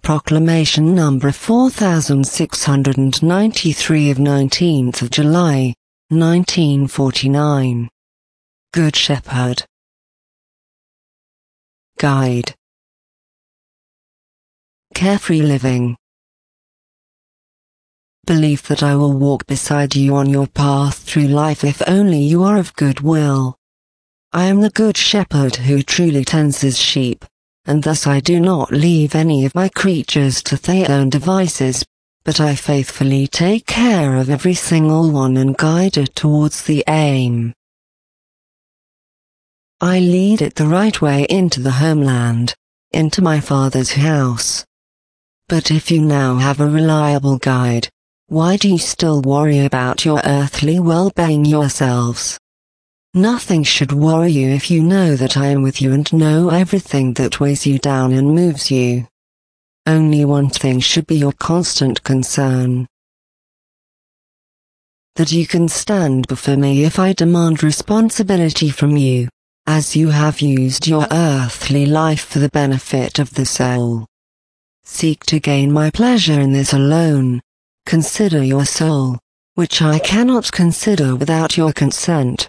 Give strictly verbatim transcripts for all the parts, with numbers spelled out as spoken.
Proclamation number four thousand six hundred ninety-three of nineteenth of July, nineteen forty-nine. Good Shepherd. Guide. Carefree living. Belief that I will walk beside you on your path through life if only you are of good will. I am the good shepherd who truly tends his sheep, and thus I do not leave any of my creatures to their own devices, but I faithfully take care of every single one and guide it towards the aim. I lead it the right way into the homeland, into my Father's house. But if you now have a reliable guide, why do you still worry about your earthly well-being yourselves? Nothing should worry you if you know that I am with you and know everything that weighs you down and moves you. Only one thing should be your constant concern. That you can stand before me if I demand responsibility from you, as you have used your earthly life for the benefit of the soul. Seek to gain my pleasure in this alone. Consider your soul, which I cannot consider without your consent.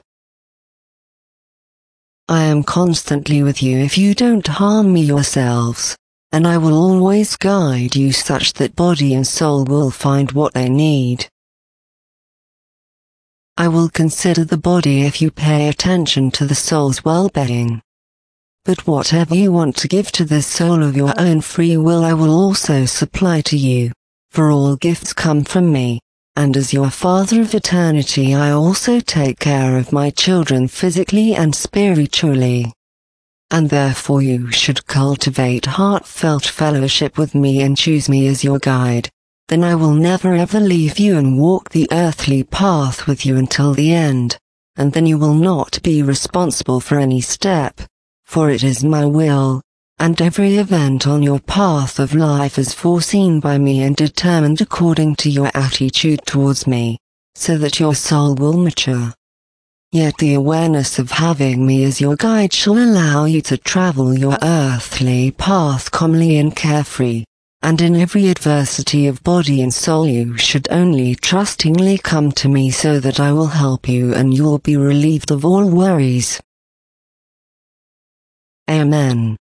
I am constantly with you if you don't harm me yourselves, and I will always guide you such that body and soul will find what they need. I will consider the body if you pay attention to the soul's well-being. But whatever you want to give to the soul of your own free will I will also supply to you, for all gifts come from me, and as your Father of eternity I also take care of my children physically and spiritually. And therefore you should cultivate heartfelt fellowship with me and choose me as your guide. Then I will never ever leave you and walk the earthly path with you until the end, and then you will not be responsible for any step, for it is my will, and every event on your path of life is foreseen by me and determined according to your attitude towards me, so that your soul will mature. Yet the awareness of having me as your guide shall allow you to travel your earthly path calmly and carefree. And in every adversity of body and soul you should only trustingly come to me so that I will help you and you'll be relieved of all worries. Amen.